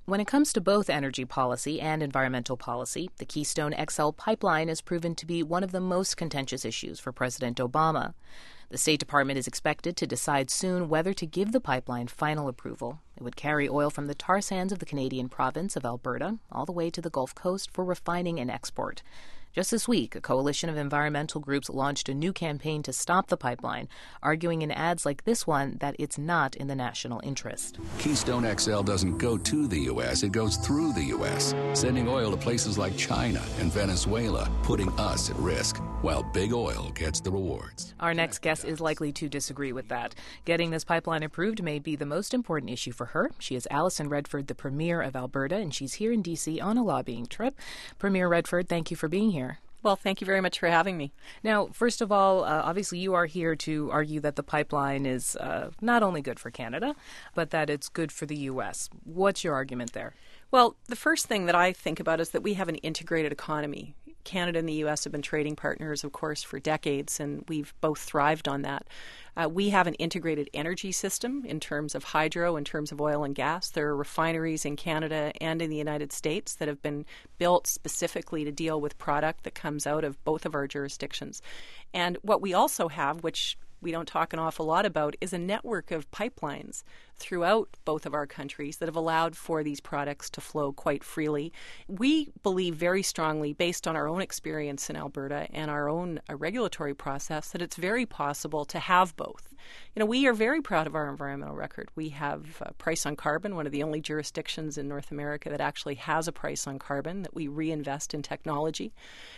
When it comes to both energy policy and environmental policy, the Keystone XL pipeline has proven to be one of the most contentious issues for President Obama. The State Department is expected to decide soon whether to give the pipeline final approval. It would carry oil from the tar sands of the Canadian province of Alberta all the way to the Gulf Coast for refining and export. Just this week, a coalition of environmental groups launched a new campaign to stop the pipeline, arguing in ads like this one that it's not in the national interest. Keystone XL doesn't go to the U.S., it goes through the U.S., sending oil to places like China and Venezuela, putting us at risk, while big oil gets the rewards. Our next guest is likely to disagree with that. Getting this pipeline approved may be the most important issue for her. She is Alison Redford, the Premier of Alberta, and she's here in D.C. on a lobbying trip. Premier Redford, thank you for being here. Well, thank you very much for having me. Now, first of all, obviously you are here to argue that the pipeline is not only good for Canada, but that it's good for the U.S. What's your argument there? Well, the first thing that I think about is that we have an integrated economy. Canada and the U.S. have been trading partners, of course, for decades, and we've both thrived on that. We have an integrated energy system in terms of hydro, in terms of oil and gas. There are refineries in Canada and in the United States that have been built specifically to deal with product that comes out of both of our jurisdictions. And what we also have, which we don't talk an awful lot about, is a network of pipelines throughout both of our countries that have allowed for these products to flow quite freely. We believe very strongly, based on our own experience in Alberta and our own regulatory process, that it's very possible to have both. You know, we are very proud of our environmental record. We have a price on carbon, one of the only jurisdictions in North America that actually has a price on carbon, that we reinvest in technology.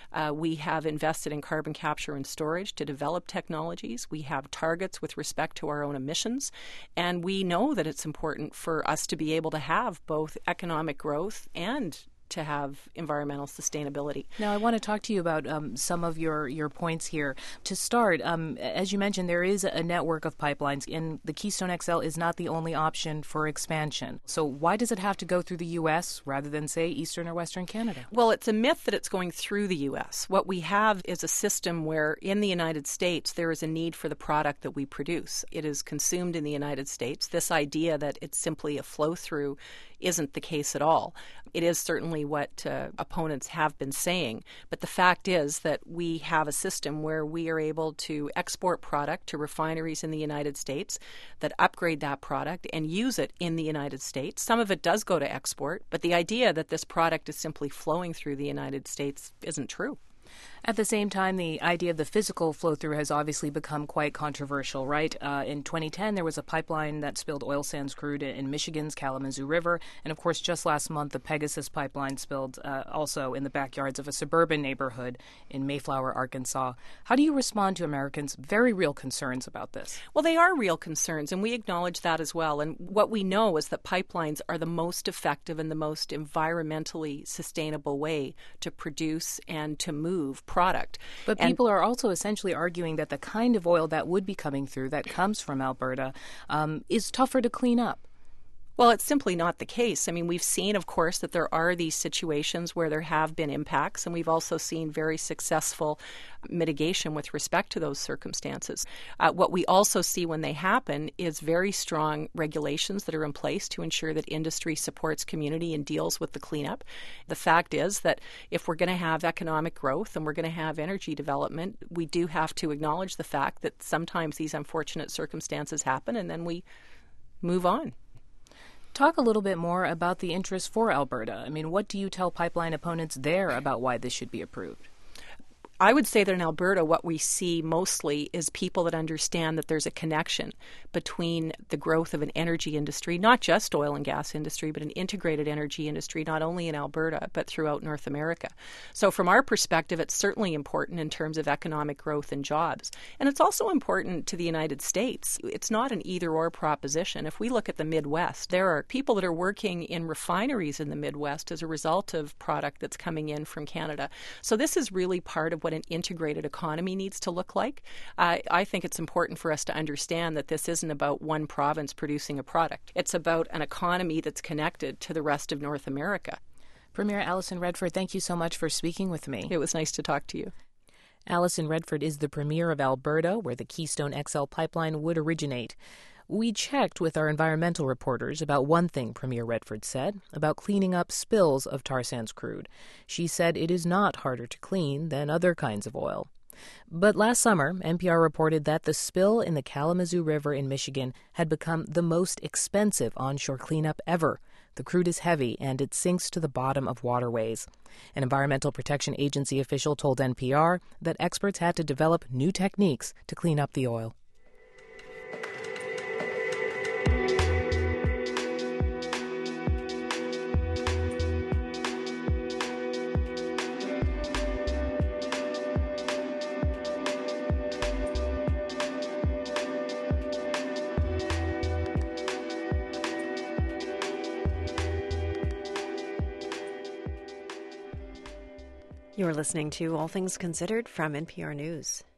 We have invested in carbon capture and storage to develop technologies. We have targets with respect to our own emissions, and we know that it's important for us to be able to have both economic growth and to have environmental sustainability. Now, I want to talk to you about some of your points here. To start, as you mentioned, there is a network of pipelines, and the Keystone XL is not the only option for expansion. So why does it have to go through the U.S. rather than, say, Eastern or Western Canada? Well, it's a myth that it's going through the U.S. What we have is a system where in the United States there is a need for the product that we produce. It is consumed in the United States. This idea that it's simply a flow-through isn't the case at all. It is certainly what opponents have been saying, but the fact is that we have a system where we are able to export product to refineries in the United States that upgrade that product and use it in the United States. Some of it does go to export, but the idea that this product is simply flowing through the United States isn't true. At the same time, the idea of the physical flow-through has obviously become quite controversial, right? In 2010, there was a pipeline that spilled oil sands crude in Michigan's Kalamazoo River. And, of course, just last month, the Pegasus pipeline spilled also in the backyards of a suburban neighborhood in Mayflower, Arkansas. How do you respond to Americans' very real concerns about this? Well, they are real concerns, and we acknowledge that as well. And what we know is that pipelines are the most effective and the most environmentally sustainable way to produce and to move product. But people are also essentially arguing that the kind of oil that would be coming through that comes from Alberta is tougher to clean up. Well, it's simply not the case. I mean, we've seen, of course, that there are these situations where there have been impacts, and we've also seen very successful mitigation with respect to those circumstances. What we also see when they happen is very strong regulations that are in place to ensure that industry supports community and deals with the cleanup. The fact is that if we're going to have economic growth and we're going to have energy development, we do have to acknowledge the fact that sometimes these unfortunate circumstances happen, and then we move on. Talk a little bit more about the interest for Alberta. I mean, what do you tell pipeline opponents there about why this should be approved? I would say that in Alberta, what we see mostly is people that understand that there's a connection between the growth of an energy industry, not just oil and gas industry, but an integrated energy industry, not only in Alberta, but throughout North America. So from our perspective, it's certainly important in terms of economic growth and jobs. And it's also important to the United States. It's not an either-or proposition. If we look at the Midwest, there are people that are working in refineries in the Midwest as a result of product that's coming in from Canada. So this is really part of what an integrated economy needs to look like. I think it's important for us to understand that this isn't about one province producing a product. It's about an economy that's connected to the rest of North America. Premier Alison Redford, thank you so much for speaking with me. It was nice to talk to you. Alison Redford is the Premier of Alberta, where the Keystone XL pipeline would originate. We checked with our environmental reporters about one thing Premier Redford said about cleaning up spills of tar sands crude. She said it is not harder to clean than other kinds of oil. But last summer, NPR reported that the spill in the Kalamazoo River in Michigan had become the most expensive onshore cleanup ever. The crude is heavy and it sinks to the bottom of waterways. An Environmental Protection Agency official told NPR that experts had to develop new techniques to clean up the oil. You're listening to All Things Considered from NPR News.